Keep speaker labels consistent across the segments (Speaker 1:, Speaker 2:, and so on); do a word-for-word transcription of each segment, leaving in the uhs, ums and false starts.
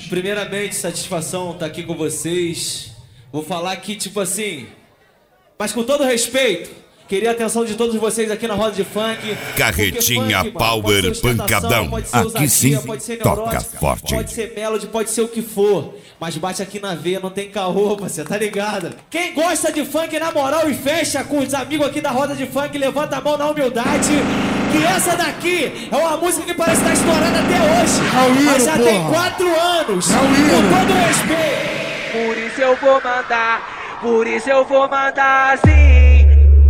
Speaker 1: Primeiramente, satisfação estar aqui com vocês. Vou falar que, tipo assim, mas com todo respeito, queria a atenção de todos vocês aqui na roda de funk.
Speaker 2: Carretinha
Speaker 1: funk,
Speaker 2: Power
Speaker 1: mano,
Speaker 2: Pancadão.
Speaker 1: ousadia,
Speaker 2: Aqui sim,
Speaker 1: pode ser
Speaker 2: toca
Speaker 1: neurótica,
Speaker 2: forte.
Speaker 1: Pode ser melody, pode ser o que for. Mas bate aqui na veia, não tem caô, você tá ligado? Quem gosta de funk na moral e fecha com os amigos aqui da roda de funk, levanta a mão na humildade. Que essa daqui é uma música que parece estar estourada até hoje.
Speaker 3: Raulino,
Speaker 1: mas já
Speaker 3: porra.
Speaker 1: tem quatro anos.
Speaker 3: Raulino.
Speaker 1: Com todo respeito.
Speaker 4: Por isso eu vou mandar, por isso eu vou mandar assim.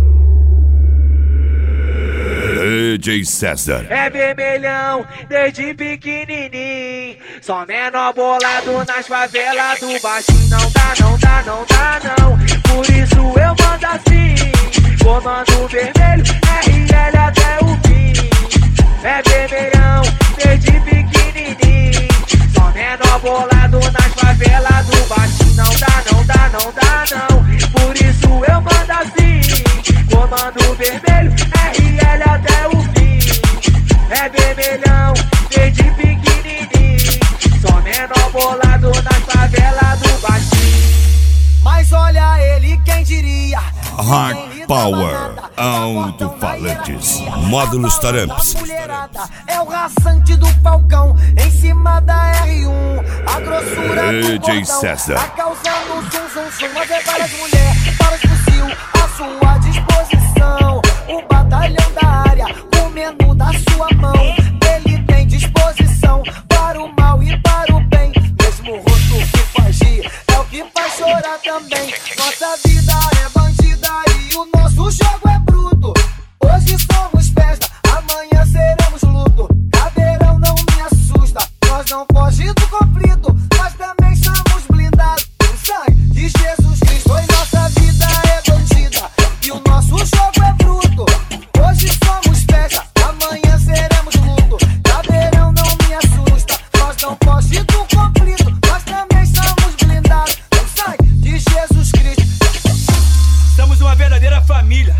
Speaker 2: D J César.
Speaker 4: É vermelhão desde pequenininho, só menor bolado nas favelas do baixinho. Não dá, não dá, não dá não, por isso eu mando assim. Comando vermelho, R L até o fim. É vermelhão desde pequenininho, só menor bolado nas favelas do baixinho. Não dá, não dá, não dá não, por isso eu mando assim. Comando vermelho, R L até o fim. É vermelhão desde pequenininho, só menor bolado nas favelas do baixinho.
Speaker 5: Mas olha ele, quem diria?
Speaker 2: Hard Power Alto-Falantes. Módulos Taramps.
Speaker 5: É o raçante do Falcão em cima da R um. A grossura
Speaker 2: D J
Speaker 5: do
Speaker 2: César.
Speaker 5: tá causando zum zum zum. Mas é para as mulheres, para os fuzil à sua disposição. O batalhão da área, o menu da sua mão. Ele tem disposição para o mal e para o bem. Mesmo o rosto que faz rir é o que faz chorar também. Nossa vida é bandida e o nosso jogo é bruto. Hoje somos festa, amanhã seremos luto. Cadeirão não me assusta, nós não foge do conflito. Mas também somos blindados no sangue de Jesus Cristo. Hoje nossa vida é bandida e o nosso jogo é bruto. Hoje somos festa, amanhã seremos luto. Cadeirão não me assusta, nós não foge do conflito. Mas também somos blindados no sangue de Jesus Cristo.
Speaker 4: Somos uma verdadeira família.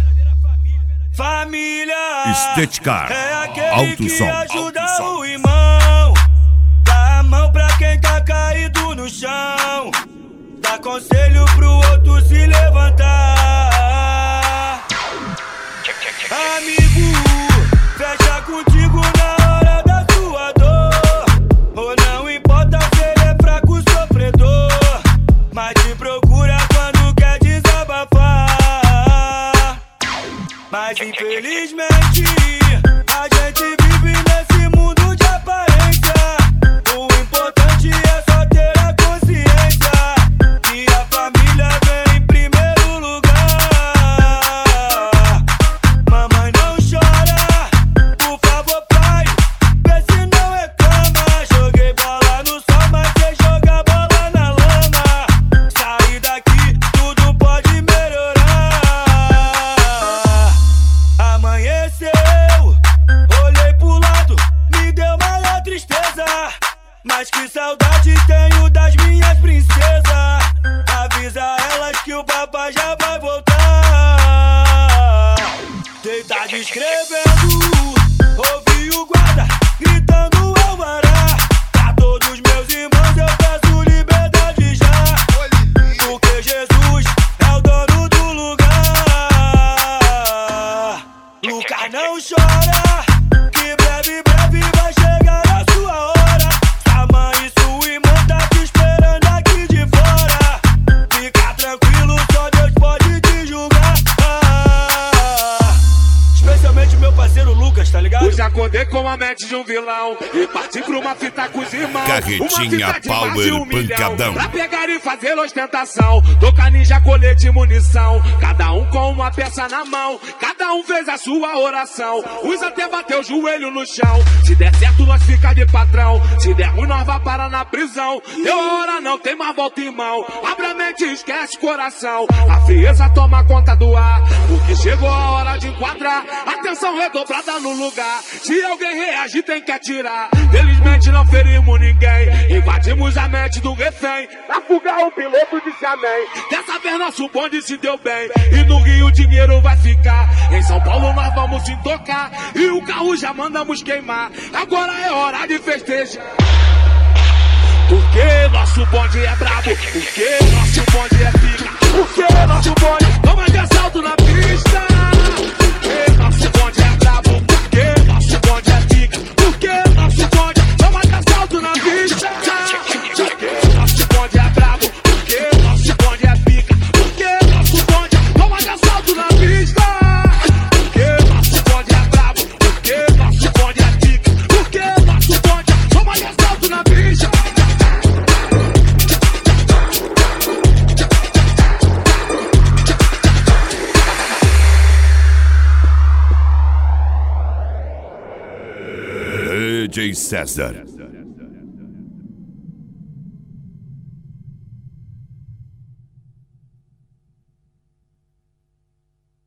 Speaker 4: Família
Speaker 2: Esteticar.
Speaker 4: é aquele
Speaker 2: Alto
Speaker 4: que
Speaker 2: som.
Speaker 4: ajuda
Speaker 2: Alto som.
Speaker 4: o irmão. Dá a mão pra quem tá caído no chão. Dá conselho pro outro se levantar. Amigo, fecha contigo na hora da sua dor. Ou não importa se ele é fraco, sofredor, mas te procura quando quer desabafar. Mas infelizmente a gente vive nesse mundo de aparência. O importante é só ter a consciência que a família vem em primeiro lugar. Mamãe não chora, por favor pai, vê se não reclama. Joguei bola no sol, mas sem jogar bola na lama. Saí daqui, tudo pode melhorar. Amanheceu, olhei pro lado, me deu maior tristeza. Mas que saudade tenho das minhas princesas. Avisa elas que o papai já vai voltar. Deita descrevendo, ouvi o guarda gritando alvará. Pra todos meus irmãos eu peço liberdade já, porque Jesus é o dono do lugar. Lucas não chora, que breve, breve vai chegar a sua hora. Sua mãe e sua irmã tá te esperando aqui de fora. Fica tranquilo, só Deus pode te julgar. Ah, especialmente meu parceiro Lucas, tá ligado?
Speaker 6: Hoje acordei com a mente de um vilão e parti pra uma fita com os irmãos.
Speaker 2: Carretinha
Speaker 6: Uma fita de
Speaker 2: Power
Speaker 6: mais de um milhão,
Speaker 2: Pancadão.
Speaker 6: pra pegar e fazer ostentação. Toca ninja, colete e munição, cada um com uma peça na mão. Cada um fez a sua oração, uns até bateu o joelho no chão. Se der certo nós fica de patrão, se der ruim nós vai parar na prisão. Deu a hora, não tem mais volta, irmão. Abre a mente e esquece coração. A frieza toma conta do ar, porque chegou a hora de enquadrar. Atenção redobrada no lugar, se alguém reagir tem que atirar. Felizmente não ferimos ninguém, invadimos a mente do refém. Na fuga o piloto disse amém. Dessa vez nosso bonde se deu bem, e no Rio o dinheiro vai ficar. Em São Paulo nós vamos se tocar, e o carro já mandamos queimar. Agora é hora de festejar. Porque nosso bonde é brabo, porque nosso bonde é pica, porque nosso bonde toma de assalto na pista. Porque nosso bonde é brabo, porque nosso bonde é pica, porque nosso bonde toma de assalto na pista. Porque nosso bonde é brabo, porque nosso bonde é pica, porque nosso bonde toma de assalto na pista. Porque nosso bonde é brabo, porque nosso bonde é pica, porque nosso bonde toma de assalto na pista.
Speaker 2: D J César.